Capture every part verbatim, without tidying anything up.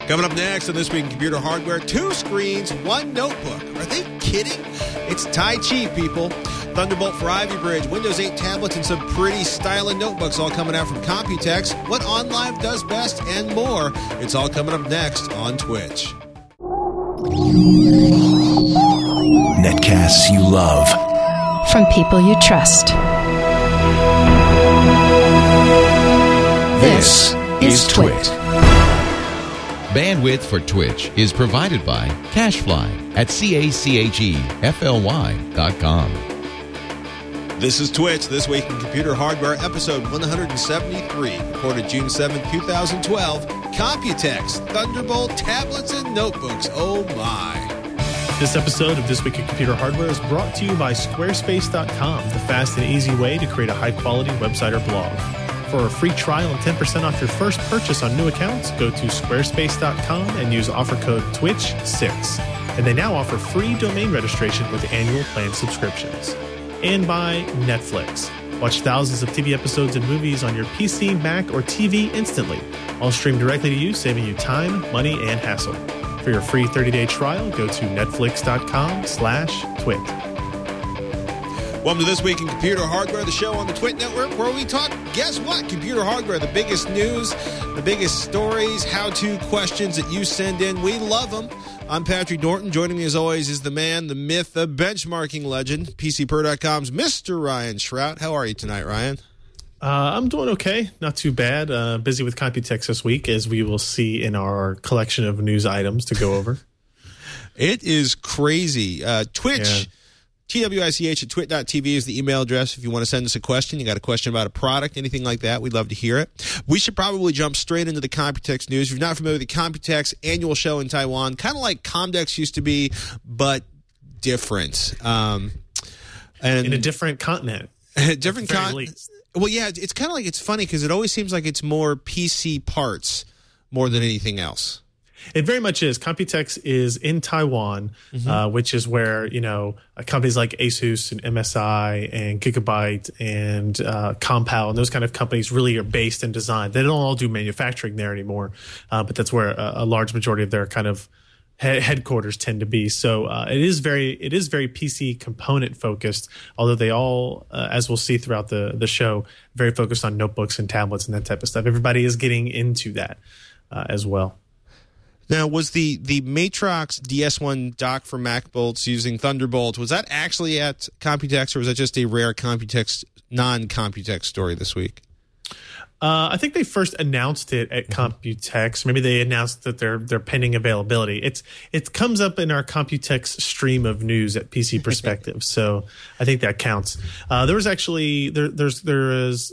Coming up next on This Week in Computer Hardware, two screens, one notebook. Are they kidding? It's Tai Chi, people. Thunderbolt for Ivy Bridge, Windows eight tablets, and some pretty styling notebooks all coming out from Computex. What OnLive does best and more. It's all coming up next on Twitch. Netcasts you love. From people you trust. This is Twit. Bandwidth for Twitch is provided by CacheFly at C A C H E F L Y dot com. This is Twitch, This Week in Computer Hardware, episode one seventy-three, recorded June seventh, twenty twelve. Computex, Thunderbolt, tablets, and notebooks. Oh, my. This episode of This Week in Computer Hardware is brought to you by Squarespace dot com, the fast and easy way to create a high-quality website or blog. For a free trial and ten percent off your first purchase on new accounts, go to Squarespace dot com and use offer code Twitch six. And they now offer free domain registration with annual plan subscriptions. And by Netflix. Watch thousands of T V episodes and movies on your P C, Mac, or T V instantly. All streamed directly to you, saving you time, money, and hassle. For your free thirty-day trial, go to Netflix dot com slash twit. Welcome to This Week in Computer Hardware, the show on the Twit Network, where we talk, guess what, computer hardware, the biggest news, the biggest stories, how-to questions that you send in. We love them. I'm Patrick Norton. Joining me as always is the man, the myth, the benchmarking legend, P C Per dot com's Mister Ryan Shrout. How are you tonight, Ryan? Uh, I'm doing okay. Not too bad. Uh, busy with Computex this week, as we will see in our collection of news items to go over. It is crazy. Uh, Twitch... Yeah. T W I C H at twit dot T V is the email address if you want to send us a question. You got a question about a product, anything like that, we'd love to hear it. We should probably jump straight into the Computex news. If you're not familiar with the Computex annual show in Taiwan, kind of like Comdex used to be, but different. Um, and in a different continent. different continent. Well, yeah, it's kind of like, it's funny because it always seems like it's more P C parts more than anything else. It very much is. Computex is in Taiwan, mm-hmm. uh, which is where, you know, companies like Asus and M S I and Gigabyte and uh, Compal and those kind of companies really are based and designed. They don't all do manufacturing there anymore, uh, but that's where a, a large majority of their kind of he- headquarters tend to be. So uh, it is very it is very P C component focused, although they all, uh, as we'll see throughout the, the show, very focused on notebooks and tablets and that type of stuff. Everybody is getting into that uh, as well. Now, was the, the Matrox D S one dock for MacBooks using Thunderbolt, was that actually at Computex, or was that just a rare Computex, non-Computex story this week? Uh, I think they first announced it at Computex. Maybe they announced that they're they're pending availability. It's it comes up in our Computex stream of news at P C Perspective, so I think that counts. Uh, there was actually there there's there is.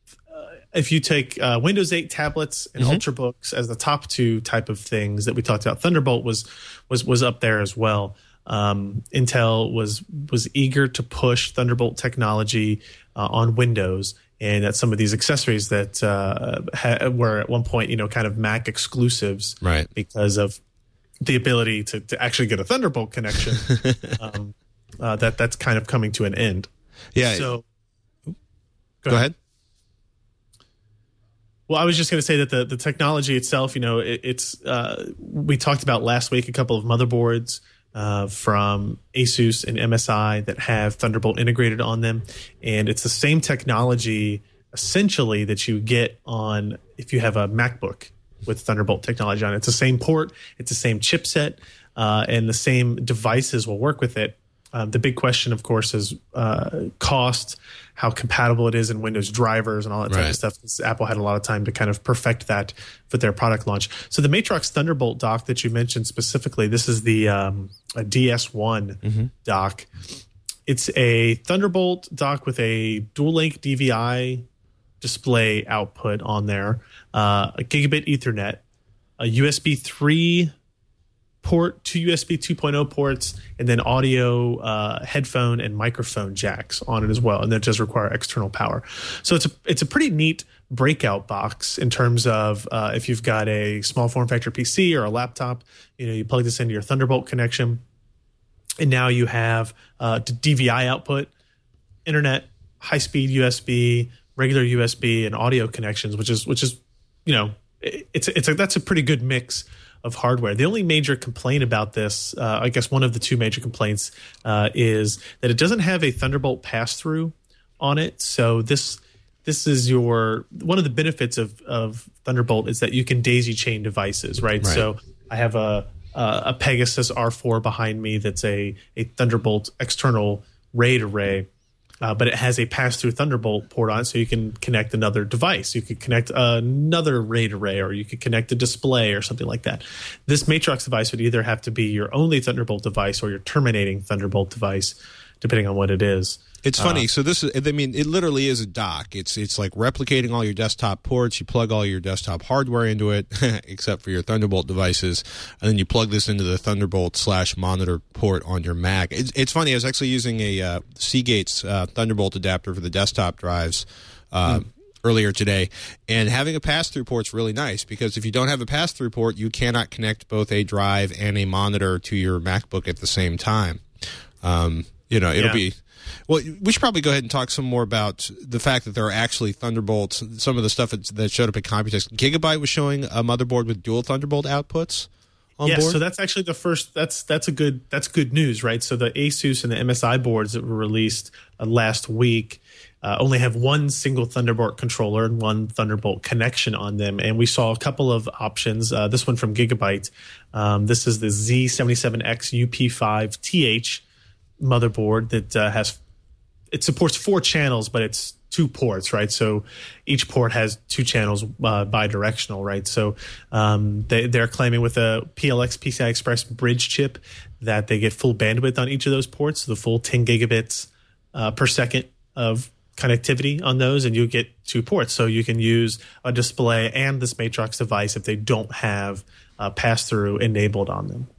If you take uh, Windows eight tablets and mm-hmm. Ultrabooks as the top two type of things that we talked about, Thunderbolt was was was up there as well. Um, Intel was was eager to push Thunderbolt technology uh, on Windows, and that some of these accessories that uh, ha- were at one point, you know, kind of Mac exclusives, right? Because of the ability to to actually get a Thunderbolt connection. um, uh, that that's kind of coming to an end. Yeah. So go, go ahead. ahead. Well, I was just going to say that the, the technology itself, you know, it, it's uh, we talked about last week a couple of motherboards uh, from Asus and M S I that have Thunderbolt integrated on them, and it's the same technology essentially that you get on if you have a MacBook with Thunderbolt technology on it. It's the same port, it's the same chipset, uh, and the same devices will work with it. Uh, the big question, of course, is uh, cost, how compatible it is in Windows drivers and all that type right. of stuff. Apple had a lot of time to kind of perfect that for their product launch. So the Matrox Thunderbolt dock that you mentioned specifically, this is the um, a D S one mm-hmm. dock. It's a Thunderbolt dock with a dual-link D V I display output on there, uh, a gigabit Ethernet, a U S B three port, two U S B two point oh ports, and then audio, uh, headphone, and microphone jacks on it as well, and that does require external power. So it's a it's a pretty neat breakout box in terms of uh, if you've got a small form factor P C or a laptop, you know, you plug this into your Thunderbolt connection, and now you have uh, D V I output, internet, high speed U S B, regular U S B, and audio connections, which is which is you know it's it's a, that's a pretty good mix of hardware. The only major complaint about this, uh, I guess one of the two major complaints, uh, is that it doesn't have a Thunderbolt pass-through on it. So this this is your one of the benefits of, of Thunderbolt is that you can daisy chain devices, right? Right. So I have a a, a Pegasus R four behind me that's a, a Thunderbolt external RAID array. Uh, but it has a pass-through Thunderbolt port on it, so you can connect another device. You could connect another RAID array, or you could connect a display or something like that. This Matrox device would either have to be your only Thunderbolt device or your terminating Thunderbolt device, depending on what it is. It's funny. Uh, so this is, I mean, it literally is a dock. It's it's like replicating all your desktop ports. You plug all your desktop hardware into it, except for your Thunderbolt devices, and then you plug this into the Thunderbolt slash monitor port on your Mac. It's, it's funny. I was actually using a uh, Seagate's uh, Thunderbolt adapter for the desktop drives uh, hmm. earlier today, and having a pass-through port's really nice because if you don't have a pass-through port, you cannot connect both a drive and a monitor to your MacBook at the same time. Um, you know, it'll yeah. be. Well, we should probably go ahead and talk some more about the fact that there are actually Thunderbolts. Some of the stuff that, that showed up at Computex. Gigabyte was showing a motherboard with dual Thunderbolt outputs on yeah, board. so that's actually the first. That's that's a good that's good news, right? So the Asus and the M S I boards that were released uh, last week uh, only have one single Thunderbolt controller and one Thunderbolt connection on them, and we saw a couple of options. Uh, this one from Gigabyte. Um, this is the Z seventy-seven X U P five T H motherboard that uh, has it supports four channels, but it's two ports, right? So each port has two channels uh, bi-directional, right? So um, they, they're claiming with a P L X P C I Express bridge chip that they get full bandwidth on each of those ports, the full ten gigabits uh, per second of connectivity on those, and you get two ports. So you can use a display and this Matrox device if they don't have uh, pass-through enabled on them.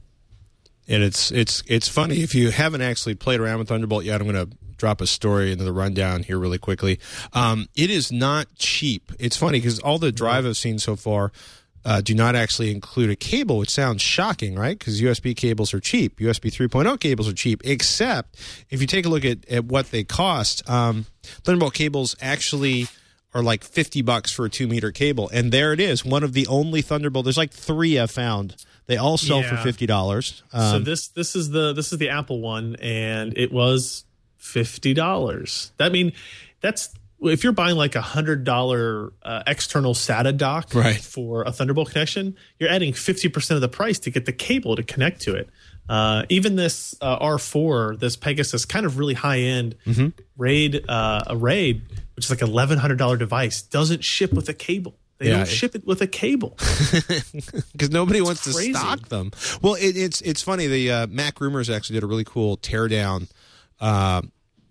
And it's it's it's funny if you haven't actually played around with Thunderbolt yet. I'm going to drop a story into the rundown here really quickly. Um, it is not cheap. It's funny because all the drive I've seen so far uh, do not actually include a cable, which sounds shocking, right? Because U S B cables are cheap. U S B three point oh cables are cheap, except if you take a look at, at what they cost, um, Thunderbolt cables actually are like fifty bucks for a two meter cable. And there it is, one of the only Thunderbolt. There's like three I've found. They all sell yeah. for fifty dollars. Um, so this this is the this is the Apple one, and it was fifty dollars. That mean that's if you're buying like a hundred dollar uh, external SATA dock right. for a Thunderbolt connection, you're adding fifty percent of the price to get the cable to connect to it. Uh, even this uh, R four, this Pegasus, kind of really high end mm-hmm. RAID uh, a RAID, which is like an eleven hundred dollar device, doesn't ship with a cable. They yeah, don't ship it with a cable because nobody it's wants crazy. to stock them. Well, it, it's it's funny. The uh, Mac Rumors actually did a really cool teardown. Uh,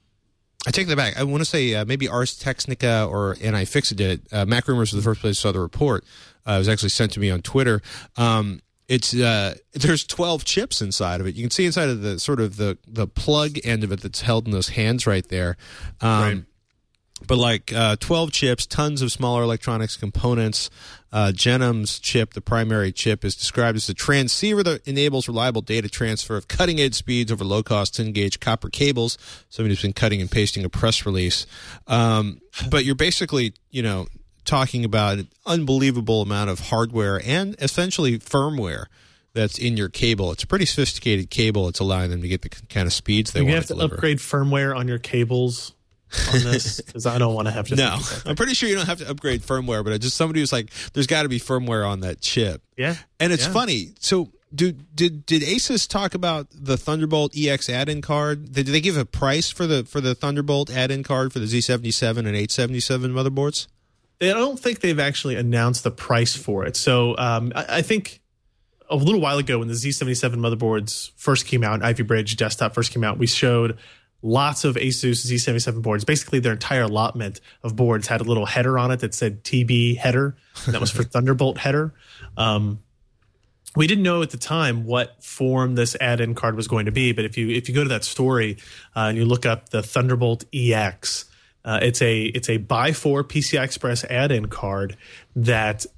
I take that back. I want to say uh, maybe Ars Technica or and iFixit did it. Uh, Mac Rumors was the first place I saw the report. Uh, it was actually sent to me on Twitter. Um, it's uh, there's twelve chips inside of it. You can see inside of the sort of the the plug end of it that's held in those hands right there. Um, right. But like uh, twelve chips, tons of smaller electronics components. Uh, Genum's chip, the primary chip, is described as a transceiver that enables reliable data transfer of cutting-edge speeds over low-cost ten-gauge copper cables. Somebody's been cutting and pasting a press release. Um, but you're basically, you know, talking about an unbelievable amount of hardware and essentially firmware that's in your cable. It's a pretty sophisticated cable. It's allowing them to get the kind of speeds they you want have to to deliver. Upgrade firmware on your cables on this because I don't want to have to. No, I'm pretty sure you don't have to upgrade firmware, but I just somebody was like, "There's got to be firmware on that chip." Yeah, and it's yeah. funny. So, did did did Asus talk about the Thunderbolt E X add-in card? Did they give a price for the for the Thunderbolt add-in card for the Z seventy-seven and eight seventy-seven motherboards? I don't think they've actually announced the price for it. So, um, I, I think a little while ago when the Z seventy-seven motherboards first came out, Ivy Bridge desktop first came out, we showed lots of Asus Z seventy-seven boards. Basically, their entire allotment of boards had a little header on it that said T B header. And that was for Thunderbolt header. Um, we didn't know at the time what form this add-in card was going to be, but if you if you go to that story uh, and you look up the Thunderbolt E X, uh, it's a it's a by four P C I Express add-in card that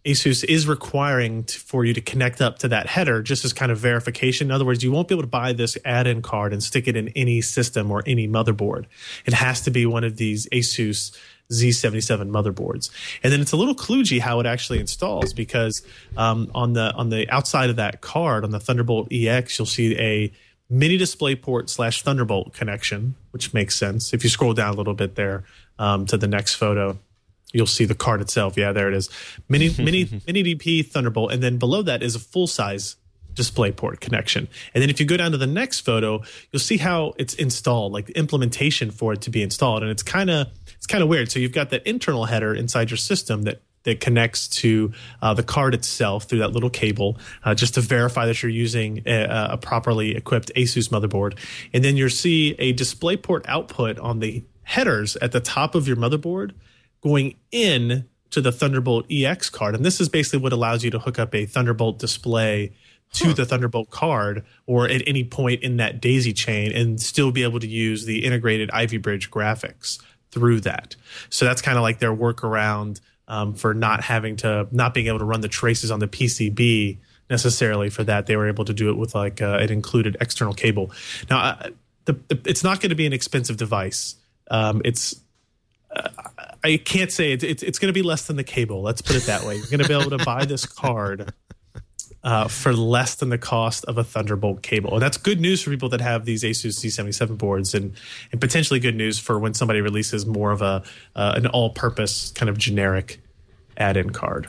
ASUS is requiring to, for you to connect up to that header just as kind of verification. In other words, you won't be able to buy this add-in card and stick it in any system or any motherboard. It has to be one of these ASUS Z seventy-seven motherboards. And then it's a little kludgy how it actually installs, because um, on the on the outside of that card, on the Thunderbolt E X, you'll see a mini DisplayPort slash Thunderbolt connection, which makes sense. If you scroll down a little bit there um, to the next photo, you'll see the card itself. Yeah, there it is. Mini mini mini D P Thunderbolt, and then below that is a full size DisplayPort connection. And then if you go down to the next photo, you'll see how it's installed, like the implementation for it to be installed. And it's kind of it's kind of weird. So you've got that internal header inside your system that that connects to uh, the card itself through that little cable, uh, just to verify that you're using a, a properly equipped ASUS motherboard. And then you'll see a DisplayPort output on the headers at the top of your motherboard going in to the Thunderbolt E X card. And this is basically what allows you to hook up a Thunderbolt display to huh. the Thunderbolt card, or at any point in that daisy chain, and still be able to use the integrated Ivy Bridge graphics through that. So that's kind of like their workaround um, for not having to, not being able to run the traces on the P C B necessarily for that. They were able to do it with like uh, an included external cable. Now, uh, the, the, it's not going to be an expensive device. Um, it's Uh, I can't say it, it's it's going to be less than the cable. Let's put it that way. You're going to be able to buy this card uh, for less than the cost of a Thunderbolt cable. And that's good news for people that have these ASUS Z seventy-seven boards, and and potentially good news for when somebody releases more of a uh, an all-purpose kind of generic add-in card.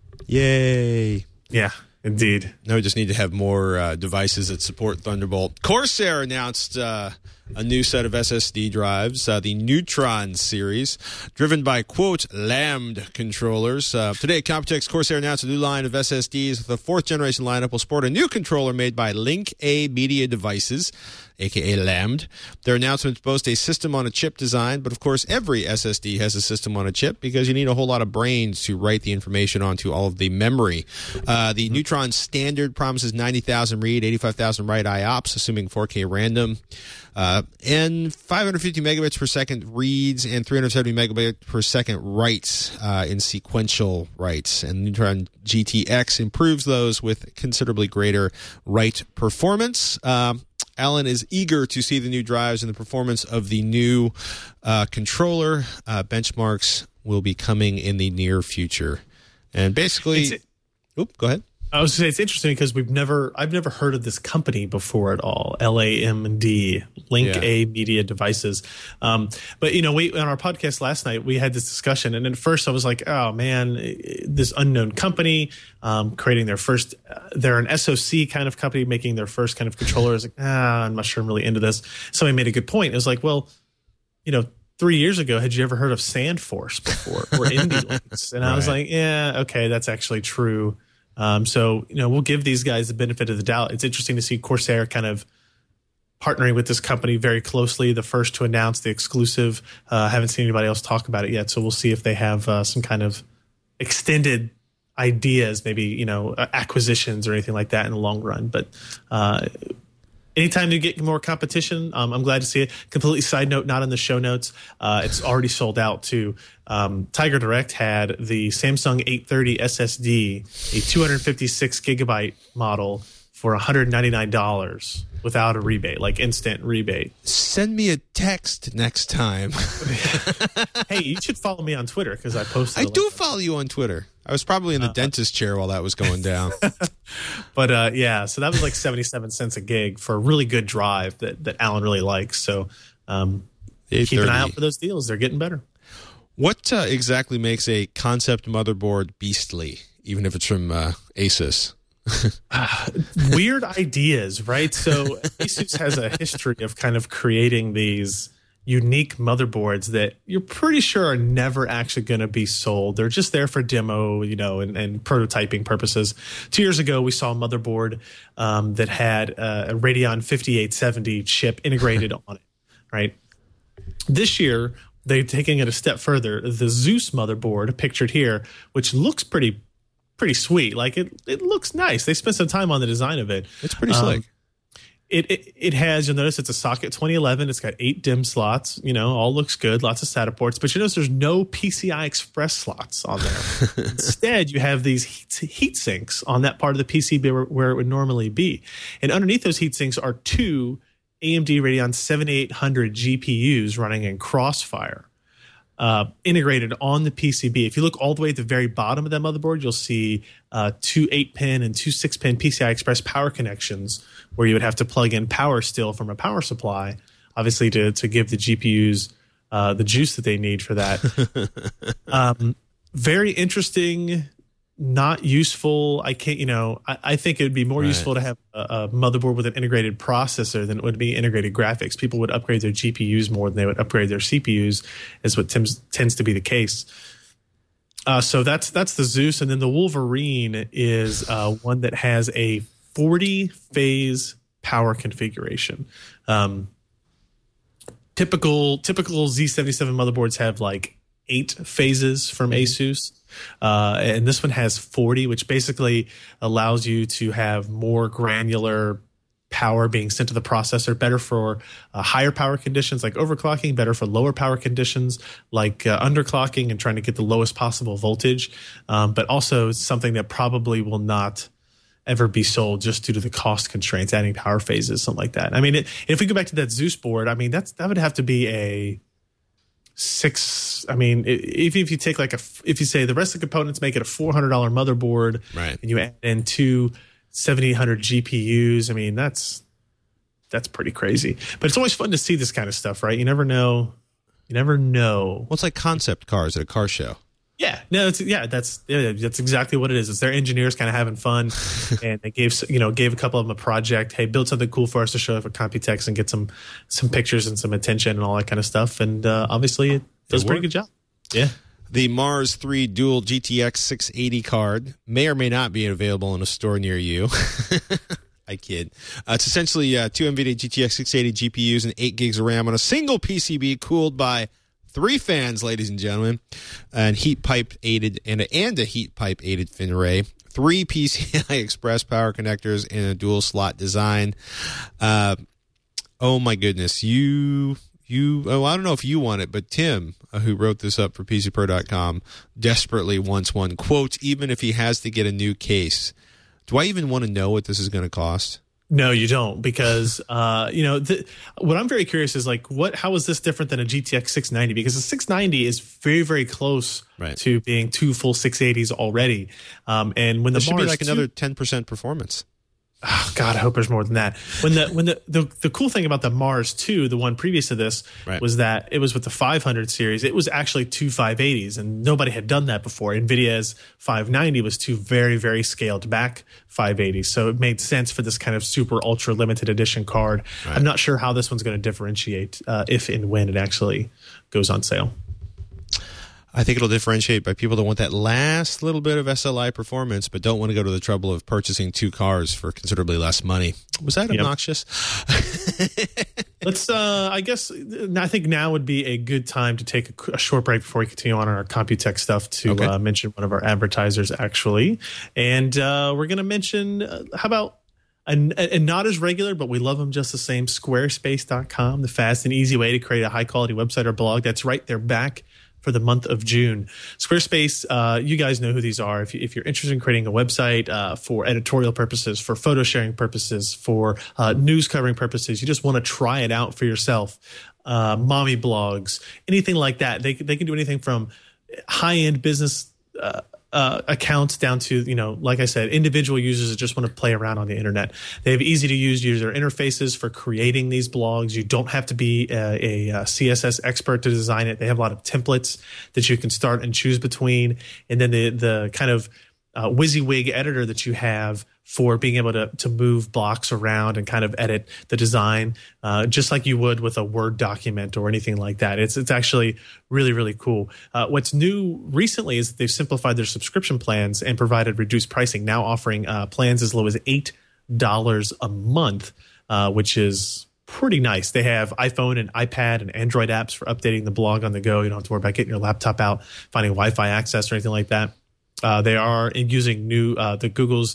Yay. Yeah. Indeed. Now we just need to have more uh, devices that support Thunderbolt. Corsair announced uh, a new set of S S D drives, uh, the Neutron series, driven by, quote, lambda controllers. Uh, today, Computex Corsair announced a new line of S S Ds. The fourth generation lineup will support a new controller made by Link A Media Devices, aka Lambda. Their announcements boast a system-on-a-chip design, but of course every S S D has a system on a chip because you need a whole lot of brains to write the information onto all of the memory. Uh, the Neutron Standard promises ninety thousand read, eighty-five thousand write I O P S, assuming four K random, uh, and five hundred fifty megabits per second reads and three hundred seventy megabits per second writes uh, in sequential writes. And Neutron G T X improves those with considerably greater write performance. Um, Alan is eager to see the new drives and the performance of the new uh, controller. Uh, benchmarks will be coming in the near future. And basically, It's, oop, go ahead. I was going to say it's interesting because we've never, I've never heard of this company before at all. L A M D, Link Yeah. A Media Devices. Um, but you know, we on our podcast last night we had this discussion, and at first I was like, oh man, this unknown company um, creating their first. Uh, they're an S O C kind of company making their first kind of controller. I was like, ah, I'm not sure I'm really into this. Somebody made a good point. It was like, well, you know. Three years ago, had you ever heard of SandForce before or IndieLinks? And I was Right. like, yeah, okay, that's actually true. Um, so, you know, we'll give these guys the benefit of the doubt. It's interesting to see Corsair kind of partnering with this company very closely, the first to announce the exclusive. I uh, haven't seen anybody else talk about it yet, so we'll see if they have uh, some kind of extended ideas, maybe, you know, acquisitions or anything like that in the long run. But uh anytime you get more competition, um, I'm glad to see it. Completely side note, not in the show notes. Uh, it's already sold out too. Um, Tiger Direct had the Samsung eight thirty S S D, a two hundred fifty-six gigabyte model for one hundred ninety-nine dollars without a rebate, like instant rebate. Send me a text next time. Hey, you should follow me on Twitter because I posted. I a do link. follow you on Twitter. I was probably in the uh, dentist chair while that was going down. But uh, yeah, so that was like seventy-seven cents a gig for a really good drive that, that Alan really likes. So um, keep an eye out for those deals. They're getting better. What uh, exactly makes a concept motherboard beastly, even if it's from uh, Asus? uh, weird ideas, right? So Asus has a history of kind of creating these unique motherboards that you're pretty sure are never actually going to be sold. They're just there for demo, you know, and, and prototyping purposes. Two years ago, we saw a motherboard um, that had uh, a Radeon fifty-eight seventy chip integrated on it, right? This year, they're taking it a step further. The Zeus motherboard, pictured here, which looks pretty pretty sweet. Like, it, it looks nice. They spent some time on the design of it. It's pretty um, slick. It, it it has, you'll notice it's a socket twenty eleven. It's got eight DIMM slots, you know, all looks good, lots of SATA ports, but you notice there's no P C I Express slots on there. Instead, you have these heat, heat sinks on that part of the P C B where, where it would normally be. And underneath those heat sinks are two A M D Radeon seventy-eight hundred G P Us running in Crossfire. Uh, integrated on the P C B. If you look all the way at the very bottom of that motherboard, you'll see uh, two eight-pin and two six-pin P C I Express power connections where you would have to plug in power still from a power supply, obviously to to give the G P Us uh, the juice that they need for that. um, very interesting, not useful. I can't, you know, I, I think it would be more right. useful to have a, a motherboard with an integrated processor than it would be integrated graphics. People would upgrade their G P Us more than they would upgrade their C P Us, is what tends, tends to be the case. Uh, so that's that's the Zeus. And then the Wolverine is uh, one that has a forty phase power configuration. Um, typical typical Z seventy-seven motherboards have like eight phases from Asus. Uh, and this one has forty, which basically allows you to have more granular power being sent to the processor, better for uh, higher power conditions like overclocking, better for lower power conditions like uh, underclocking and trying to get the lowest possible voltage. Um, but also something that probably will not ever be sold just due to the cost constraints, adding power phases, something like that. I mean, it, if we go back to that Zeus board, I mean, that's that would have to be a six. I mean, if if you take like a, if you say the rest of the components make it a four hundred dollars motherboard, right, and you add in two seventy-eight hundred G P Us, I mean, that's that's pretty crazy. But it's always fun to see this kind of stuff, right? You never know. You never know. Well, it's like concept cars at a car show. Yeah, no, it's, yeah, that's yeah, that's exactly what it is. It's their engineers kind of having fun, and they gave you know gave a couple of them a project. Hey, build something cool for us to show up at Computex and get some some pictures and some attention and all that kind of stuff. And uh, obviously, it does a pretty good job. Yeah. The Mars three Dual G T X six eighty card may or may not be available in a store near you. I kid. Uh, it's essentially uh, two NVIDIA G T X six eighty G P Us and eight gigs of RAM on a single P C B cooled by three fans, ladies and gentlemen, and heat pipe aided and a, and a heat pipe aided fin array, three P C I Express power connectors in a dual slot design. Uh, oh my goodness, you you oh I don't know if you want it, but Tim, uh, who wrote this up for P C Pro dot com, desperately wants one. Quote, even if he has to get a new case. Do I even want to know what this is going to cost? No, you don't, because uh, you know the, what I'm very curious is like what how is this different than a G T X six ninety? Because the six ninety is very very close right. to being two full six eighties already, um, and when the this should Mars be like two, another ten percent performance. Oh, God, I hope there's more than that. When the when the, the the cool thing about the Mars two, the one previous to this, right. was that it was with the five hundred series. It was actually two five eighties, and nobody had done that before. NVIDIA's five ninety was two very very scaled back five eighties, so it made sense for this kind of super ultra limited edition card. Right. I'm not sure how this one's going to differentiate uh, if and when it actually goes on sale. I think it'll differentiate by people that want that last little bit of S L I performance, but don't want to go to the trouble of purchasing two cars for considerably less money. Was that yep. obnoxious? Let's, uh, I guess, I think now would be a good time to take a, a short break before we continue on our Computex stuff to okay. uh, mention one of our advertisers, actually. And uh, we're going to mention, uh, how about, and, and not as regular, but we love them just the same, squarespace dot com, the fast and easy way to create a high-quality website or blog. That's right, they're back for the month of June. Squarespace, uh, you guys know who these are. If, you, if you're interested in creating a website uh, for editorial purposes, for photo sharing purposes, for uh, news covering purposes, you just want to try it out for yourself. Uh, mommy blogs, anything like that. They they can do anything from high end business uh, uh, accounts down to, you know, like I said, individual users that just want to play around on the internet. They have easy to use user interfaces for creating these blogs. You don't have to be a, a C S S expert to design it. They have a lot of templates that you can start and choose between. And then the the kind of uh, WYSIWYG editor that you have for being able to to move blocks around and kind of edit the design, uh, just like you would with a Word document or anything like that. It's it's actually really, really cool. Uh, what's new recently is that they've simplified their subscription plans and provided reduced pricing, now offering uh, plans as low as eight dollars a month, uh, which is pretty nice. They have iPhone and iPad and Android apps for updating the blog on the go. You don't have to worry about getting your laptop out, finding Wi-Fi access or anything like that. Uh, they are using new uh, the Google's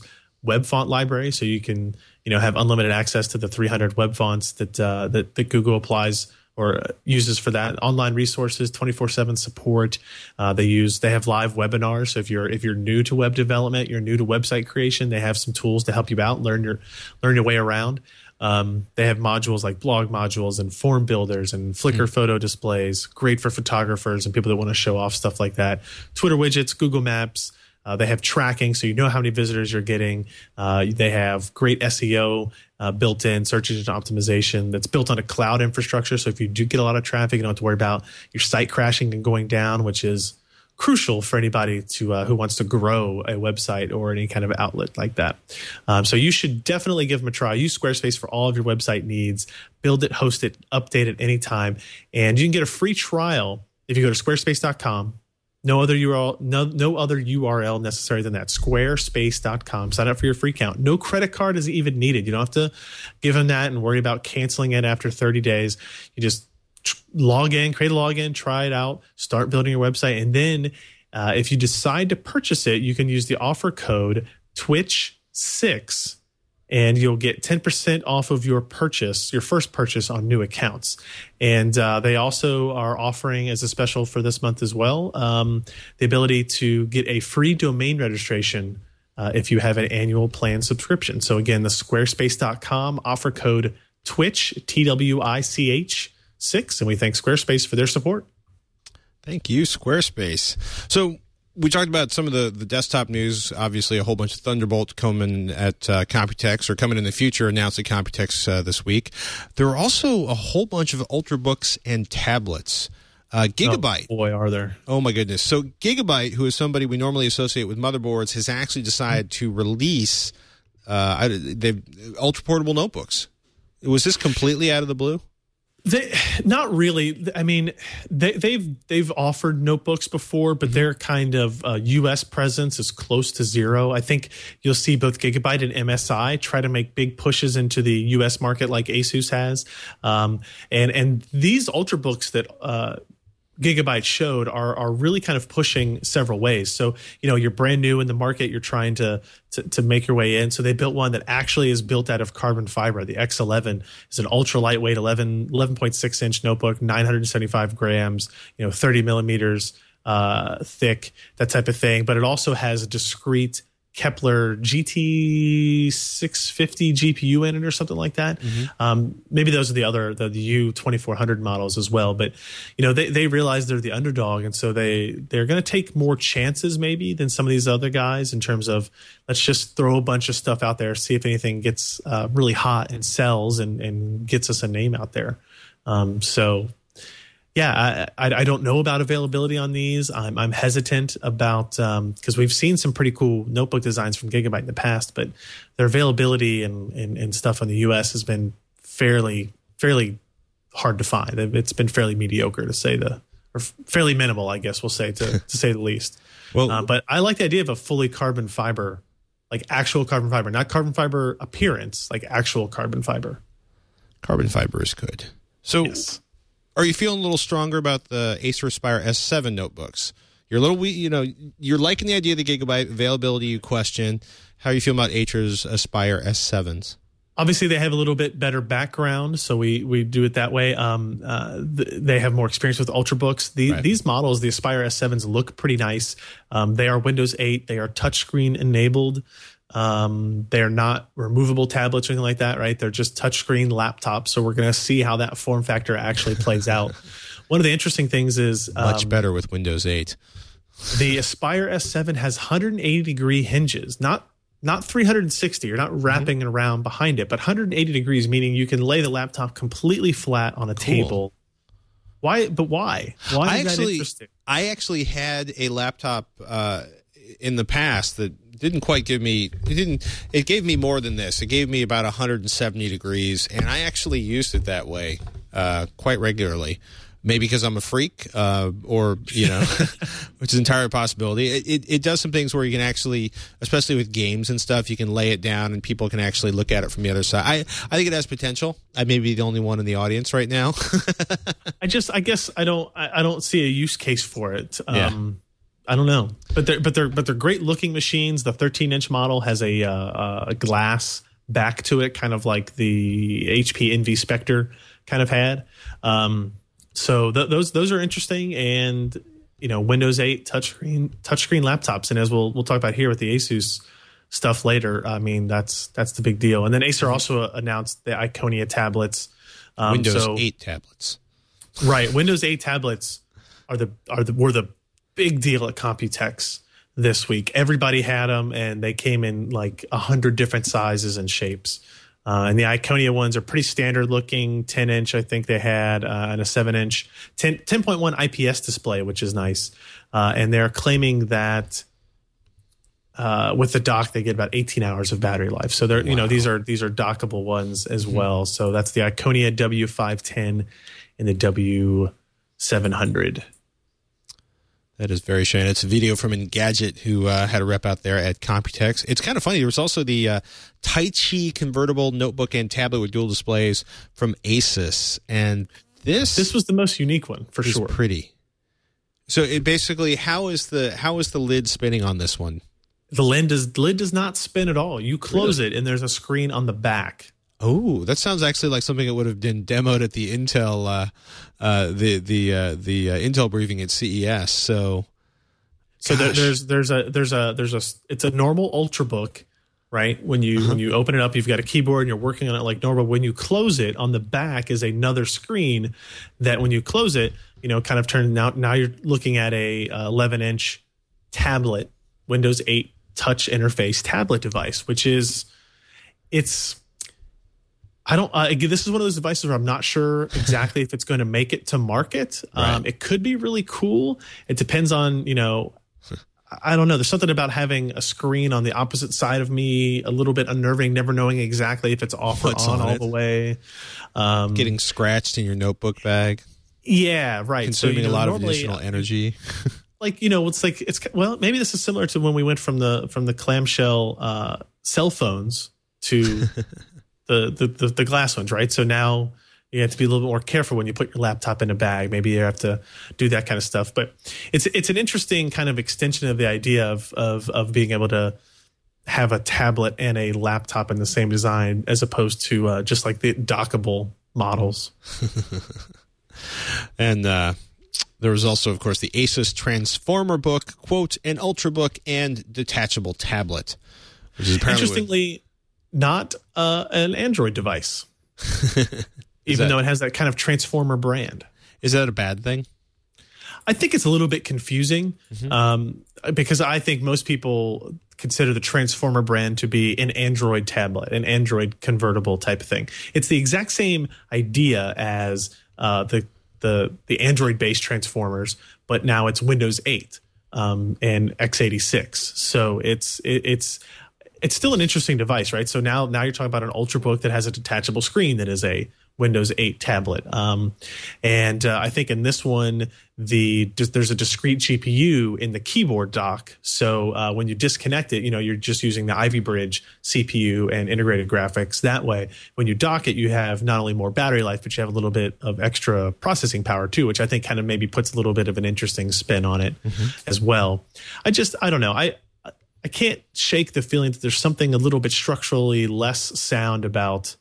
web font library, so you can you know have unlimited access to the three hundred web fonts that uh, that, that Google applies or uses for that. Online resources, twenty-four seven support. Uh, they use they have live webinars. So if you're if you're new to web development, you're new to website creation, they have some tools to help you out, learn your learn your way around. Um, they have modules like blog modules and form builders and Flickr mm. photo displays, great for photographers and people that want to show off stuff like that. Twitter widgets, Google Maps. Uh, they have tracking, so you know how many visitors you're getting. Uh, they have great S E O uh, built in, search engine optimization that's built on a cloud infrastructure. So if you do get a lot of traffic, you don't have to worry about your site crashing and going down, which is crucial for anybody to uh, who wants to grow a website or any kind of outlet like that. Um, so you should definitely give them a try. Use Squarespace for all of your website needs. Build it, host it, update it anytime. And you can get a free trial if you go to squarespace dot com. No other U R L, no, no other U R L necessary than that. Squarespace dot com. Sign up for your free account. No credit card is even needed. You don't have to give them that and worry about canceling it after thirty days. You just tr- log in, create a login, try it out, start building your website. And then uh, if you decide to purchase it, you can use the offer code Twitch six. And you'll get ten percent off of your purchase, your first purchase on new accounts. And uh, they also are offering, as a special for this month as well, um, the ability to get a free domain registration uh, if you have an annual plan subscription. So again, the squarespace dot com offer code Twitch, T W I C H six. And we thank Squarespace for their support. Thank you, Squarespace. So we talked about some of the, the desktop news. Obviously, a whole bunch of Thunderbolt coming at uh, Computex or coming in the future, announced at Computex uh, this week. There are also a whole bunch of Ultrabooks and tablets. Uh, Gigabyte. Oh, boy, are there. Oh, my goodness. So Gigabyte, who is somebody we normally associate with motherboards, has actually decided to release uh, they've ultra-portable notebooks. Was this completely out of the blue? They not really. I mean, they, they've they've offered notebooks before, but mm-hmm. their kind of uh, U S presence is close to zero. I think you'll see both Gigabyte and M S I try to make big pushes into the U S market, like Asus has. Um, and and these Ultrabooks that uh, Gigabyte showed are are really kind of pushing several ways. So, you know, you're brand new in the market, you're trying to, to to make your way in. So they built one that actually is built out of carbon fiber. The X eleven is an ultra lightweight eleven, eleven point six inch notebook, nine hundred seventy-five grams, you know, thirty millimeters uh, thick, that type of thing. But it also has a discrete Kepler G T six fifty G P U in it or something like that. Mm-hmm. Um, maybe those are the other, the, the U twenty-four hundred models as well. But, you know, they, they realize they're the underdog. And so they, they're going to take more chances maybe than some of these other guys in terms of let's just throw a bunch of stuff out there, see if anything gets uh, really hot and sells and, and gets us a name out there. Um, so, Yeah, I, I I don't know about availability on these. I'm I'm hesitant about because um, we've seen some pretty cool notebook designs from Gigabyte in the past, but their availability and, and, and stuff in the U S has been fairly fairly hard to find. It's been fairly mediocre to say the or fairly minimal, I guess we'll say to to say the least. Well, uh, but I like the idea of a fully carbon fiber, like actual carbon fiber, not carbon fiber appearance, like actual carbon fiber. Carbon fiber is good. So. Yes. Are you feeling a little stronger about the Acer Aspire S seven notebooks? You're a little, you know, you're liking the idea of the Gigabyte availability. You question. How are you feeling about Acer's Aspire S sevens? Obviously, they have a little bit better background, so we we do it that way. Um, uh, th- they have more experience with Ultrabooks. The, right. These models, the Aspire S sevens, look pretty nice. Um, they are Windows eight. They are touchscreen enabled. Um, they're not removable tablets or anything like that, right? They're just touchscreen laptops. So we're going to see how that form factor actually plays out. One of the interesting things is um, much better with Windows eight. The Aspire S seven has one hundred eighty degree hinges, not not three hundred sixty. You're not wrapping mm-hmm. around behind it, but one hundred eighty degrees, meaning you can lay the laptop completely flat on a cool. table. Why? But why? Why I is actually, that interesting? I actually had a laptop uh, in the past that didn't quite give me it didn't it gave me more than this. It gave me about one hundred seventy degrees, and I actually used it that way uh quite regularly, maybe because I'm a freak uh or you know which is entirely a possibility. It, it it does some things where you can actually, especially with games and stuff, you can lay it down and people can actually look at it from the other side. I I think it has potential. I may be the only one in the audience right now. I just I guess I don't I, I don't see a use case for it. um yeah. I don't know, but they're but they're but they're great looking machines. The thirteen inch model has a uh, a glass back to it, kind of like the H P Envy Spectre kind of had. Um, so th- those those are interesting, and you know, Windows eight touchscreen touchscreen laptops, and as we'll we'll talk about here with the Asus stuff later. I mean, that's that's the big deal. And then Acer also announced the Iconia tablets, um, Windows so, eight tablets, right? Windows eight tablets are the are the were the big deal at Computex this week. Everybody had them, and they came in like a hundred different sizes and shapes. Uh, and the Iconia ones are pretty standard looking, ten inch, I think they had, uh, and a seven inch, ten point one I P S display, which is nice. Uh, and they're claiming that uh, with the dock, they get about eighteen hours of battery life. So they're, wow. you know, these are these are dockable ones as mm-hmm. well. So that's the Iconia W five ten and the W seven hundred. That is very shiny. It's a video from Engadget, who uh, had a rep out there at Computex. It's kind of funny. There was also the uh, Taichi convertible notebook and tablet with dual displays from Asus, and this this was the most unique one for is sure. Pretty. So it basically, how is the how is the lid spinning on this one? The lid does the lid does not spin at all. You close really? it, and there's a screen on the back. Oh, that sounds actually like something that would have been demoed at the Intel, uh, uh, the the uh, the uh, Intel briefing at C E S. So, so there, there's there's a there's a there's a it's a normal Ultrabook, right? When you uh-huh. when you open it up, you've got a keyboard and you're working on it like normal. When you close it, on the back is another screen that when you close it, you know, kind of turn now now you're looking at a uh, eleven inch tablet, Windows eight touch interface tablet device, which is it's. I don't. Uh, this is one of those devices where I'm not sure exactly if it's going to make it to market. Um, right. It could be really cool. It depends on, you know, I don't know. There's something about having a screen on the opposite side of me, a little bit unnerving, never knowing exactly if it's off What's or on, on all it? the way. Um, Getting scratched in your notebook bag. Yeah, right. Consuming so, you know, a lot normally, of additional energy. Like, you know, it's like it's well, maybe this is similar to when we went from the from the clamshell uh, cell phones to. The, the the the glass ones, right? So now you have to be a little bit more careful when you put your laptop in a bag. Maybe you have to do that kind of stuff. But it's it's an interesting kind of extension of the idea of of of being able to have a tablet and a laptop in the same design, as opposed to uh, just like the dockable models. And uh, there was also, of course, the Asus Transformer Book, quote, an Ultrabook and detachable tablet, which is apparently interestingly. What, Not uh, an Android device, even that, though it has that kind of Transformer brand. Is that a bad thing? I think it's a little bit confusing mm-hmm. um, because I think most people consider the Transformer brand to be an Android tablet, an Android convertible type of thing. It's the exact same idea as uh, the the the Android-based Transformers, but now it's Windows eight um, and x eighty-six. So it's it, it's. It's still an interesting device, right? So now, now you're talking about an Ultrabook that has a detachable screen that is a Windows eight tablet. Um, and uh, I think in this one, the there's a discrete G P U in the keyboard dock. So uh, when you disconnect it, you know, you're just using the Ivy Bridge C P U and integrated graphics. That way, when you dock it, you have not only more battery life, but you have a little bit of extra processing power too, which I think kind of maybe puts a little bit of an interesting spin on it mm-hmm. as well. I just, I don't know. I I can't shake the feeling that there's something a little bit structurally less sound about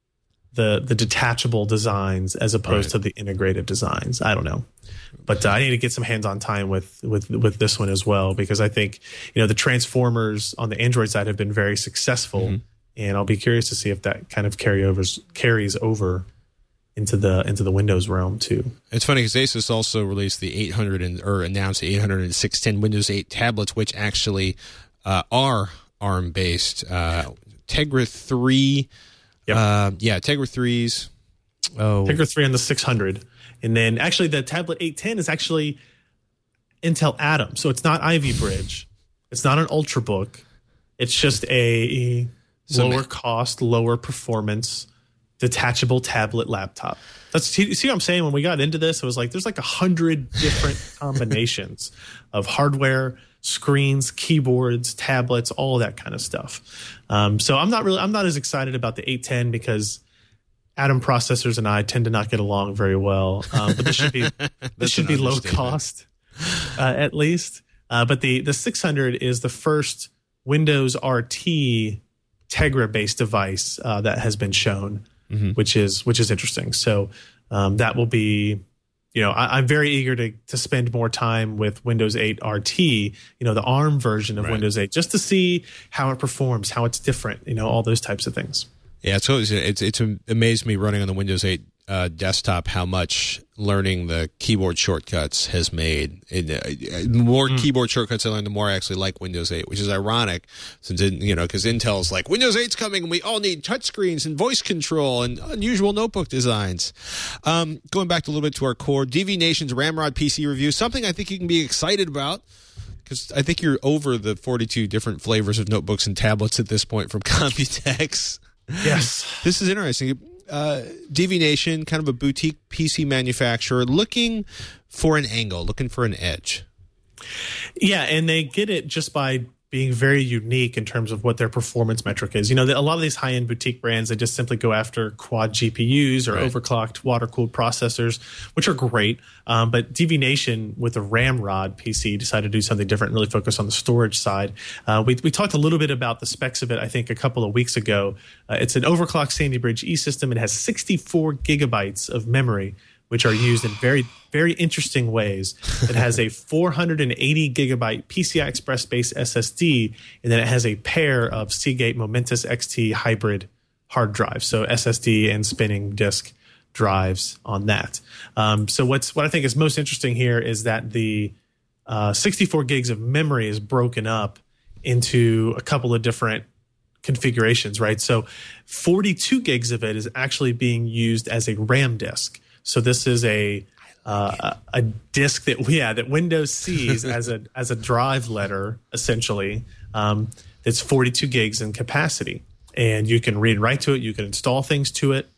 the the detachable designs as opposed right. to the integrated designs. I don't know, but uh, I need to get some hands-on time with with with this one as well, because I think, you know, the Transformers on the Android side have been very successful, mm-hmm. and I'll be curious to see if that kind of carryovers carries over into the into the Windows realm too. It's funny because Asus also released the eight hundred and or announced the eight hundred and six ten Windows eight tablets, which actually uh, are ARM based. Uh, Tegra three, yep. uh, yeah, Tegra threes. Oh, Tegra three on the six hundred, and then actually the tablet eight ten is actually Intel Atom, so it's not Ivy Bridge, it's not an Ultrabook, it's just a so lower cost, lower performance detachable tablet laptop. That's see, see what I'm saying? When we got into this, it was like there's like a hundred different combinations of hardware, screens, keyboards, tablets, all that kind of stuff. Um, so I'm not really I'm not as excited about the eight ten because Atom processors and I tend to not get along very well. Um, but this should be this should be low cost uh, at least. Uh, but the the six hundred is the first Windows R T Tegra-based device uh, that has been shown, mm-hmm. which is which is interesting. So um, that will be, you know, I, I'm very eager to to spend more time with Windows eight R T, you know, the ARM version of right. Windows eight, just to see how it performs, how it's different, you know, all those types of things. Yeah, it's always, it's it's amazed me running on the Windows eight uh, desktop how much learning the keyboard shortcuts has made. It, uh, the more mm. keyboard shortcuts I learn, the more I actually like Windows eight, which is ironic, since it, you know, because Intel's like Windows eight's coming, and we all need touchscreens and voice control and unusual notebook designs. Um, going back a little bit to our core, D V Nation's Ramrod P C review, something I think you can be excited about, because I think you're over the forty-two different flavors of notebooks and tablets at this point from Computex. Yes. This is interesting. Uh, D V Nation, kind of a boutique P C manufacturer, looking for an angle, looking for an edge. Yeah, and they get it just by being very unique in terms of what their performance metric is. You know, a lot of these high-end boutique brands, they just simply go after quad G P Us or right. overclocked water-cooled processors, which are great. Um, but D V Nation with the Ramrod P C decided to do something different and really focus on the storage side. Uh, we, we talked a little bit about the specs of it, I think, a couple of weeks ago. Uh, it's an overclocked Sandy Bridge E system. It has sixty-four gigabytes of memory, which are used in very, very interesting ways. It has a four hundred eighty gigabyte P C I Express-based S S D, and then it has a pair of Seagate Momentus X T hybrid hard drives, so S S D and spinning disk drives on that. Um, so what's what I think is most interesting here is that the uh, sixty-four gigs of memory is broken up into a couple of different configurations, right? So forty-two gigs of it is actually being used as a RAM disk. So this is a uh, a disk that yeah that Windows sees as a as a drive letter essentially. Um, that's forty-two gigs in capacity, and you can read and write to it. You can install things to it.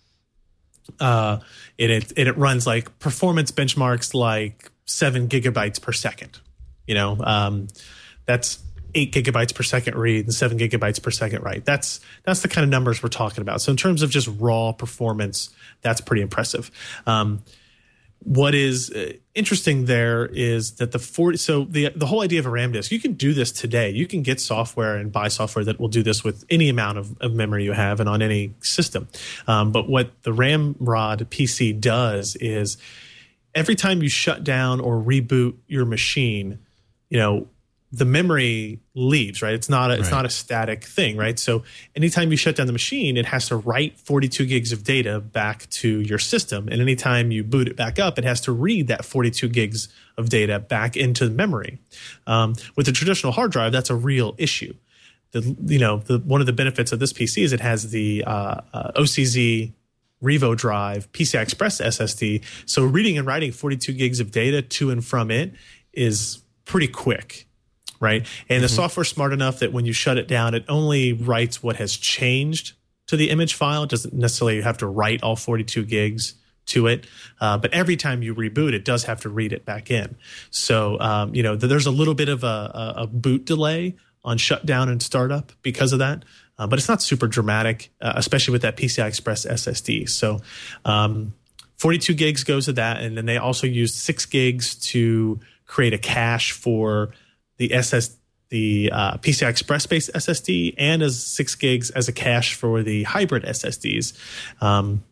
Uh, and it and it runs like performance benchmarks like seven gigabytes per second. You know, um, that's eight gigabytes per second read and seven gigabytes per second write. That's that's the kind of numbers we're talking about. So in terms of just raw performance, that's pretty impressive. Um, what is uh, interesting there is that the forty. So the the whole idea of a RAM disk, you can do this today. You can get software and buy software that will do this with any amount of, of memory you have and on any system. Um, but what the Ramrod P C does is every time you shut down or reboot your machine, you know, the memory leaves, right? It's not a, it's right. not a static thing, right? So anytime you shut down the machine, it has to write forty-two gigs of data back to your system. And anytime you boot it back up, it has to read that forty-two gigs of data back into the memory. Um, with a traditional hard drive, that's a real issue. The, you know, the, one of the benefits of this P C is it has the uh, uh, O C Z Revo drive, P C I Express S S D. So reading and writing forty-two gigs of data to and from it is pretty quick. Right. And mm-hmm. the software's smart enough that when you shut it down, it only writes what has changed to the image file. It doesn't necessarily have to write all forty-two gigs to it. Uh, but every time you reboot, it does have to read it back in. So, um, you know, there's a little bit of a, a, a boot delay on shutdown and startup because of that. Uh, but it's not super dramatic, uh, especially with that P C I Express S S D. So um, forty-two gigs goes to that. And then they also used six gigs to create a cache for the S S, the uh, P C I Express-based S S D, and as six gigs as a cache for the hybrid S S Ds. Um,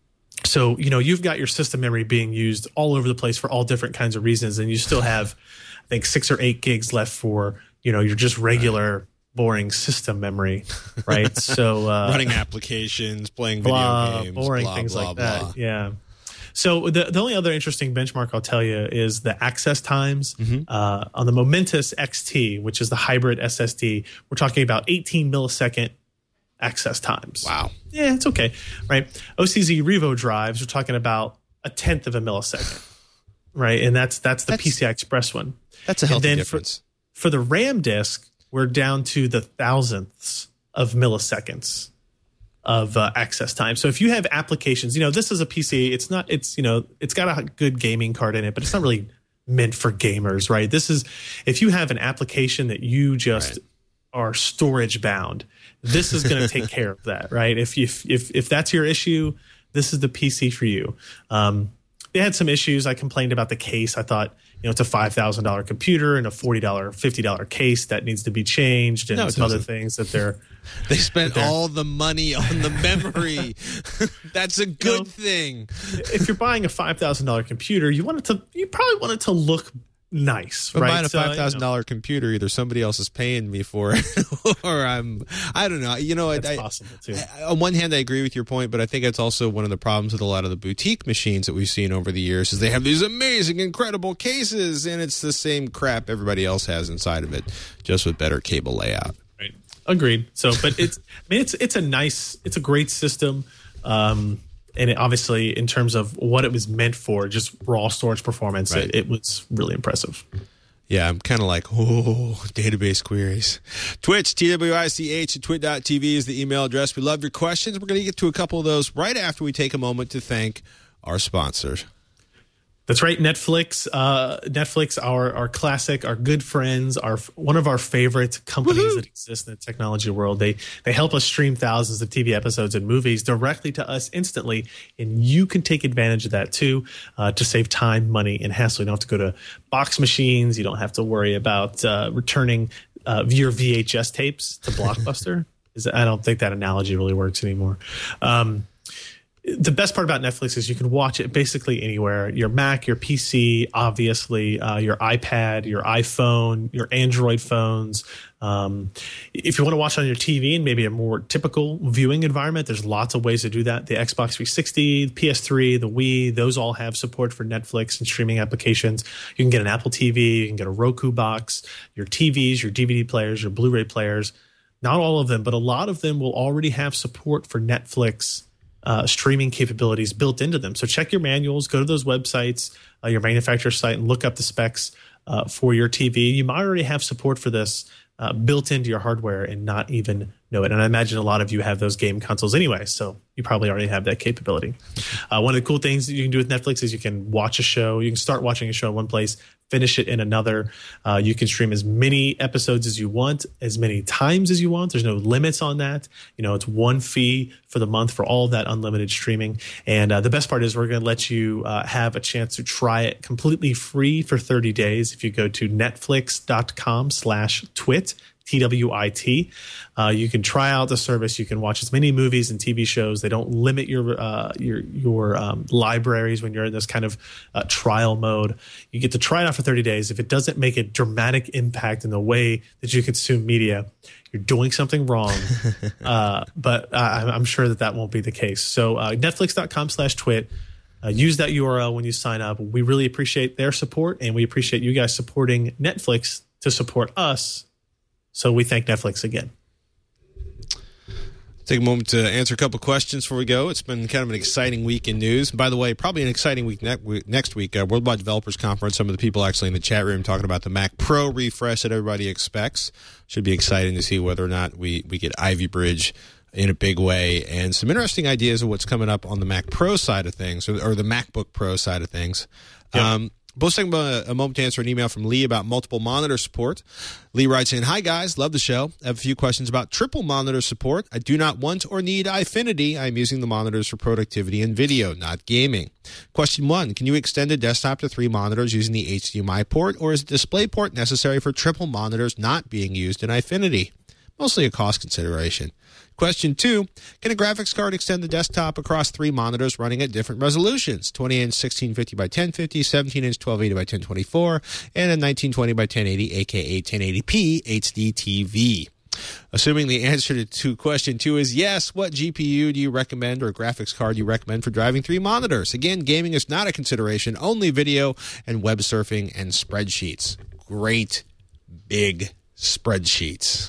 so, you know, you've got your system memory being used all over the place for all different kinds of reasons, and you still have, I think, six or eight gigs left for, you know, your just regular, boring system memory, right? So uh, running applications, playing video blah, games, boring blah, things blah, like blah. that. Yeah. So the, the only other interesting benchmark I'll tell you is the access times. Mm-hmm. Uh, on the Momentus X T, which is the hybrid S S D, we're talking about eighteen millisecond access times. Wow. Yeah, it's okay, right? O C Z Revo drives, we're talking about a tenth of a millisecond, right? And that's that's the that's, P C I Express one. That's a healthy and then difference. For, for the RAM disk, we're down to the thousandths of milliseconds of uh, access time. So if you have applications, you know, this is a P C, it's not, it's, you know, it's got a good gaming card in it, but it's not really meant for gamers, right? This is, if you have an application that you just right. are storage bound, this is going to take care of that, right? If, you, if, if that's your issue, this is the P C for you. Um, they had some issues. I complained about the case. I thought, you know, it's a five thousand dollars computer and a forty dollars, fifty dollars case that needs to be changed and No, it some other doesn't. things that they're They spent all the money on the memory. That's a good know, thing. if you're buying a five thousand dollars computer, you want it to you probably want it to look nice, But right? buying a So, you know, five thousand dollar computer, either somebody else is paying me for it, or I'm. I don't know. You know, that's I, possible too. I, on one hand, I agree with your point, but I think it's also one of the problems with a lot of the boutique machines that we've seen over the years is they have these amazing, incredible cases, and it's the same crap everybody else has inside of it, just with better cable layout. Right. Agreed. So, but it's, I mean, it's it's a nice, it's a great system, um, and it, obviously, in terms of what it was meant for, just raw storage performance, Right. it, it was really impressive. Yeah, I'm kind of like, oh, database queries. Twitch, T W I C H at twit dot t v is the email address. We love your questions. We're going to get to a couple of those right after we take a moment to thank our sponsors. That's right. Netflix, uh, Netflix, our our classic, our good friends, our one of our favorite companies Woohoo! that exist in the technology world. They they help us stream thousands of T V episodes and movies directly to us instantly, and you can take advantage of that too uh, to save time, money, and hassle. You don't have to go to box machines. You don't have to worry about uh, returning uh, your V H S tapes to Blockbuster. Is I don't think that analogy really works anymore. Um, The best part about Netflix is you can watch it basically anywhere. Your Mac, your P C, obviously, uh, your iPad, your iPhone, your Android phones. Um, if you want to watch on your T V in maybe a more typical viewing environment, there's lots of ways to do that. The Xbox three sixty, the P S three, the Wii, those all have support for Netflix and streaming applications. You can get an Apple T V, you can get a Roku box, your T Vs, your D V D players, your Blu-ray players. Not all of them, but a lot of them will already have support for Netflix Uh, streaming capabilities built into them. So check your manuals, go to those websites, uh, your manufacturer site, and look up the specs uh, for your T V. You might already have support for this uh, built into your hardware and not even know it. And I imagine a lot of you have those game consoles anyway, so you probably already have that capability. Uh, one of the cool things that you can do with Netflix is you can watch a show. You can start watching a show in one place, finish it in another. Uh, you can stream as many episodes as you want, as many times as you want. There's no limits on that. You know, it's one fee for the month for all of that unlimited streaming. And uh, the best part is we're going to let you uh, have a chance to try it completely free for thirty days if you go to netflix.com slash twit. T W I T. Uh, you can try out the service. You can watch as many movies and T V shows. They don't limit your uh, your your um, libraries when you're in this kind of uh, trial mode. You get to try it out for thirty days. If it doesn't make a dramatic impact in the way that you consume media, you're doing something wrong. uh, but uh, I'm sure that that won't be the case. So uh, netflix.com slash twit. Uh, use that U R L when you sign up. We really appreciate their support, and we appreciate you guys supporting Netflix to support us. So we thank Netflix again. Take a moment to answer a couple questions before we go. It's been kind of an exciting week in news. By the way, probably an exciting week ne- next week. Uh, Worldwide Developers Conference. Some of the people actually in the chat room talking about the Mac Pro refresh that everybody expects. Should be exciting to see whether or not we, we get Ivy Bridge in a big way, and some interesting ideas of what's coming up on the Mac Pro side of things, or, or the MacBook Pro side of things. Yep. Um, Both taking a, a moment to answer an email from Lee about multiple monitor support. Lee writes in, "Hi guys, love the show. I have a few questions about triple monitor support. I do not want or need Eyefinity. I'm using the monitors for productivity and video, not gaming. Question one, can you extend a desktop to three monitors using the H D M I port, or is a DisplayPort necessary for triple monitors not being used in Eyefinity? Mostly a cost consideration. Question two, can a graphics card extend the desktop across three monitors running at different resolutions? twenty inch sixteen fifty by ten fifty, seventeen inch twelve eighty by ten twenty-four, and a nineteen twenty by ten eighty, aka ten eighty p H D T V. Assuming the answer to, to question two is yes, what G P U do you recommend or graphics card do you recommend for driving three monitors? Again, gaming is not a consideration, only video and web surfing and spreadsheets. Great big spreadsheets.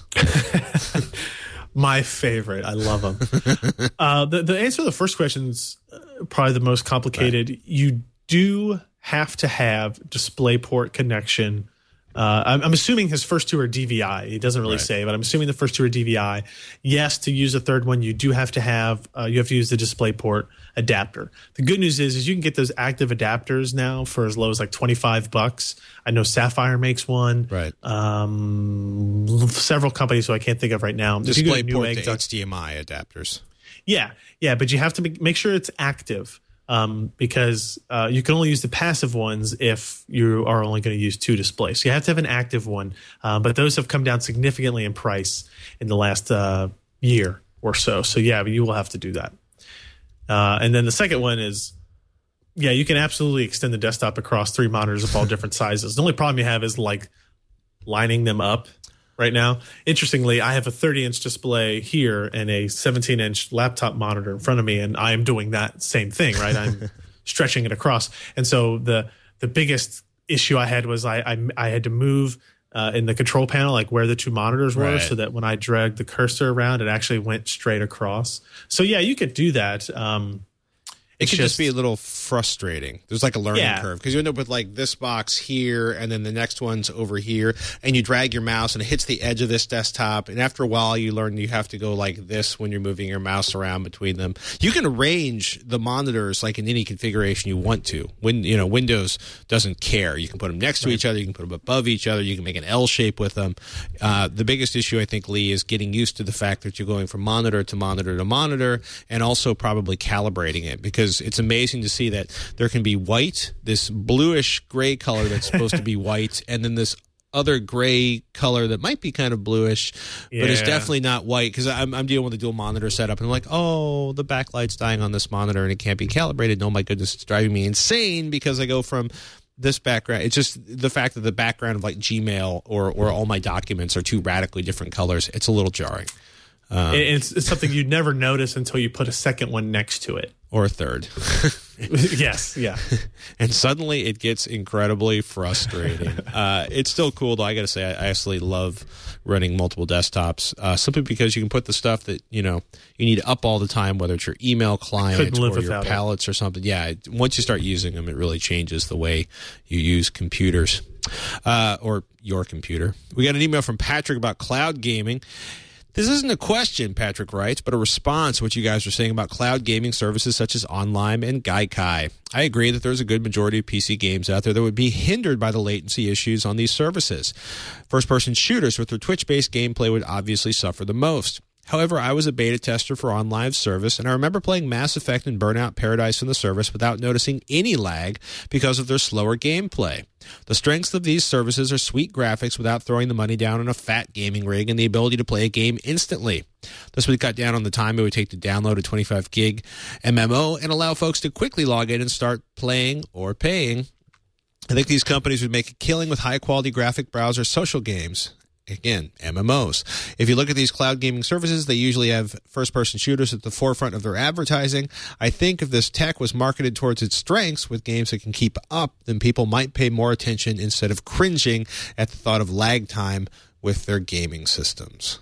My favorite. I love them. uh, the, the answer to the first question is uh, probably the most complicated. Right. You do have to have DisplayPort connection. Uh, I'm, I'm assuming his first two are D V I. He doesn't really right. say, but I'm assuming the first two are D V I. Yes, to use a third one, you do have to have uh, you have to use the DisplayPort adapter. The good news is, is you can get those active adapters now for as low as like twenty-five bucks. I know Sapphire makes one. Right. Um, several companies who I can't think of right now. DisplayPort to H D M I adapters. Yeah, yeah, but you have to make, make sure it's active. um, because uh, you can only use the passive ones if you are only going to use two displays. So you have to have an active one, uh, but those have come down significantly in price in the last uh, year or so. So yeah, you will have to do that. Uh, and then the second one is, yeah, you can absolutely extend the desktop across three monitors of all different sizes. The only problem you have is like lining them up right now. Interestingly, I have a thirty inch display here and a seventeen inch laptop monitor in front of me, and I am doing that same thing, right? I'm stretching it across. And so the the biggest issue I had was I I, I had to move uh, in the control panel, like where the two monitors were, right, so that when I dragged the cursor around, it actually went straight across. So yeah, you could do that. Um, It could just, just be a little frustrating. There's like a learning yeah. curve because you end up with like this box here and then the next one's over here, and you drag your mouse and it hits the edge of this desktop, and after a while you learn you have to go like this when you're moving your mouse around between them. You can arrange the monitors like in any configuration you want to. When you know Windows doesn't care. You can put them next to right. each other, you can put them above each other, you can make an L shape with them. Uh, the biggest issue I think, Lee, is getting used to the fact that you're going from monitor to monitor to monitor, and also probably calibrating it, because it's amazing to see that there can be white, this bluish gray color that's supposed to be white, and then this other gray color that might be kind of bluish, yeah. but it's definitely not white, because I'm, I'm dealing with a dual monitor setup, and I'm like, oh, the backlight's dying on this monitor, and it can't be calibrated. Oh, my goodness, it's driving me insane because I go from this background. It's just the fact that the background of like Gmail or, or all my documents are two radically different colors. It's a little jarring. Um, it's, it's something you'd never notice until you put a second one next to it. Or a third. Yes, yeah. And suddenly it gets incredibly frustrating. uh, it's still cool, though. I got to say, I, I absolutely love running multiple desktops, uh, simply because you can put the stuff that, you know, you need up all the time, whether it's your email client or your palettes or something. Yeah, it, once you start using them, it really changes the way you use computers, uh, or your computer. We got an email from Patrick about cloud gaming. This isn't a question, Patrick writes, but a response to what you guys are saying about cloud gaming services such as OnLive and Gaikai. I agree that there's a good majority of P C games out there that would be hindered by the latency issues on these services. First-person shooters with their Twitch-based gameplay would obviously suffer the most. However, I was a beta tester for OnLive's service, and I remember playing Mass Effect and Burnout Paradise in the service without noticing any lag because of their slower gameplay. The strengths of these services are sweet graphics without throwing the money down on a fat gaming rig and the ability to play a game instantly. This would cut down on the time it would take to download a twenty-five gig M M O and allow folks to quickly log in and start playing or paying. I think these companies would make a killing with high-quality graphic browser social games. Again, M M Os. If you look at these cloud gaming services, they usually have first-person shooters at the forefront of their advertising. I think if this tech was marketed towards its strengths with games that can keep up, then people might pay more attention instead of cringing at the thought of lag time with their gaming systems.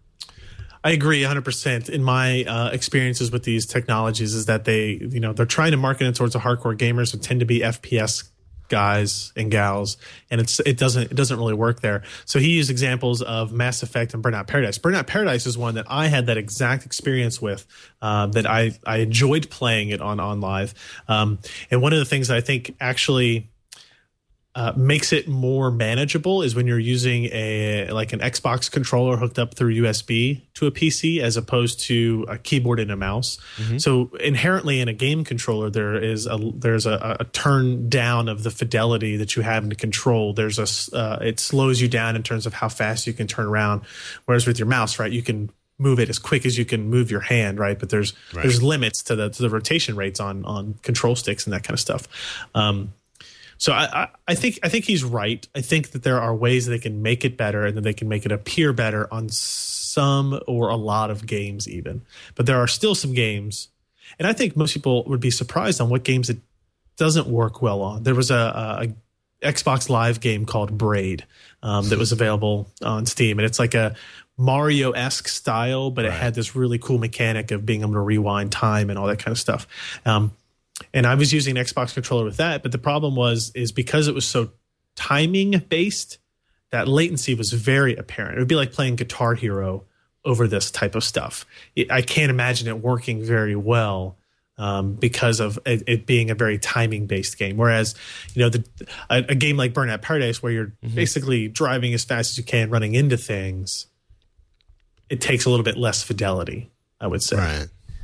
I agree one hundred percent. In my uh, experiences with these technologies is that they, you know, they're trying to market it towards the hardcore gamers who tend to be F P S guys and gals, and it's it doesn't it doesn't really work there. So he used examples of Mass Effect and Burnout Paradise. Burnout Paradise is one that I had that exact experience with, uh, that I I enjoyed playing it on OnLive. Um, and one of the things that I think actually Uh, makes it more manageable is when you're using a like an Xbox controller hooked up through U S B to a P C as opposed to a keyboard and a mouse. Mm-hmm. So inherently in a game controller there is a there's a, a turn down of the fidelity that you have in the control. There's a uh, it slows you down in terms of how fast you can turn around. Whereas with your mouse, right, you can move it as quick as you can move your hand, right? But there's right. there's limits to the to the rotation rates on on control sticks and that kind of stuff. Um, So I, I, I think I think he's right. I think that there are ways they can make it better and that they can make it appear better on some or a lot of games even. But there are still some games, and I think most people would be surprised on what games it doesn't work well on. There was a, a, a Xbox Live game called Braid um, that was available on Steam, and it's like a Mario-esque style, but right. it had this really cool mechanic of being able to rewind time and all that kind of stuff. Um, And I was using an Xbox controller with that, but the problem was is because it was so timing based, that latency was very apparent. It would be like playing Guitar Hero over this type of stuff. It, I can't imagine it working very well um, because of it, it being a very timing based game. Whereas, you know, the, a, a game like Burnout Paradise, where you're mm-hmm. basically driving as fast as you can, running into things, it takes a little bit less fidelity, I would say. Right.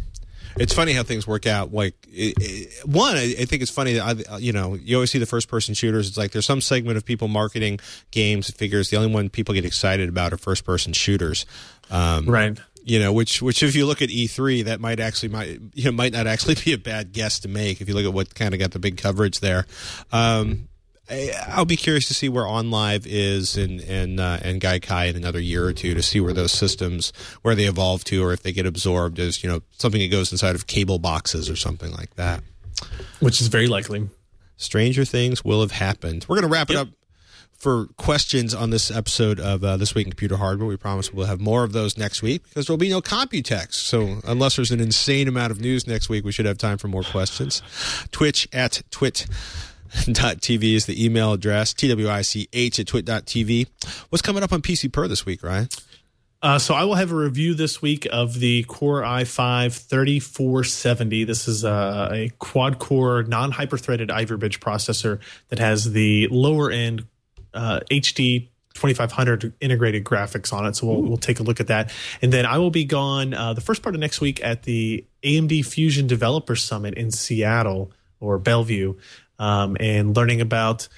It's funny how things work out. Like, it, it, one, I, I think it's funny that, I, you know, you always see the first-person shooters. It's like there's some segment of people marketing games that figures the only one people get excited about are first-person shooters. Um, right. You know, which, which if you look at E three, that might actually might you know, might not actually be a bad guess to make if you look at what kind of got the big coverage there. Um, I, I'll be curious to see where OnLive is and and uh, and Gaikai in another year or two to see where those systems where they evolve to, or if they get absorbed as you know something that goes inside of cable boxes or something like that. Which is very likely. Stranger things will have happened. We're going to wrap it Yep. up for questions on this episode of uh, This Week in Computer Hardware. We promise we'll have more of those next week because there'll be no Computex. So unless there's an insane amount of news next week, we should have time for more questions. Twitch at twit. Dot TV is the email address. T W I C H at twit dot T V. What's coming up on P C Per this week, Ryan? Uh, so I will have a review this week of the Core i five thirty-four seventy. This is a, a quad-core, non-hyper-threaded Ivy Bridge processor that has the lower-end uh, H D twenty-five hundred integrated graphics on it. So we'll, we'll take a look at that. And then I will be gone uh, the first part of next week at the A M D Fusion Developer Summit in Seattle or Bellevue. Um, and learning about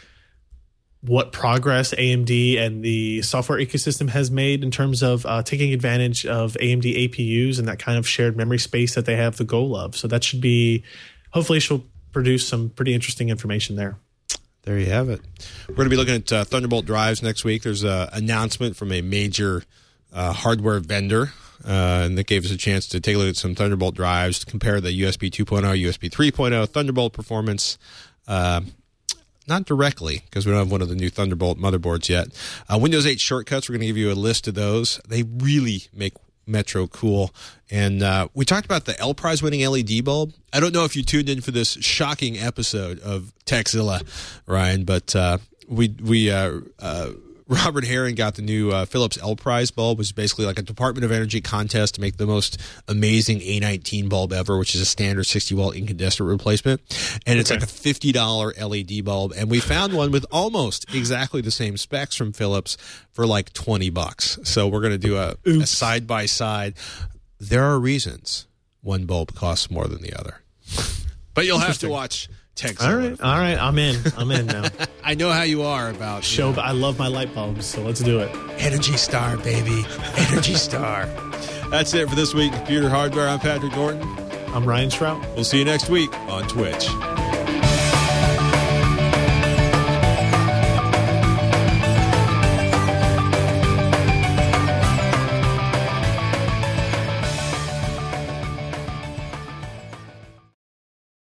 what progress A M D and the software ecosystem has made in terms of uh, taking advantage of A M D A P Us and that kind of shared memory space that they have the goal of. So that should be, hopefully she'll produce some pretty interesting information there. There you have it. We're going to be looking at uh, Thunderbolt drives next week. There's an announcement from a major uh, hardware vendor. Uh, and that gave us a chance to take a look at some Thunderbolt drives, to compare the U S B two point oh, U S B three point oh, Thunderbolt performance. Uh, not directly, because we don't have one of the new Thunderbolt motherboards yet. Uh, Windows eight shortcuts, we're going to give you a list of those. They really make Metro cool. And uh, we talked about the L Prize winning L E D bulb. I don't know if you tuned in for this shocking episode of Techzilla, Ryan, but uh, we, we uh, uh, Robert Herring got the new uh, Philips L Prize bulb, which is basically like a Department of Energy contest to make the most amazing A nineteen bulb ever, which is a standard sixty watt incandescent replacement. And it's Okay. like a fifty dollar L E D bulb. And we found one with almost exactly the same specs from Philips for like twenty bucks. So we're going to do a, a side by side. There are reasons one bulb costs more than the other. But you'll have to watch Techzilla. All right. All right. I'm in. I'm in now. I know how you are about Show. I love my light bulbs, so let's do it. Energy Star, baby. Energy Star. That's it for this week in Computer Hardware. I'm Patrick Norton. I'm Ryan Shrout. We'll see you next week on Twitch.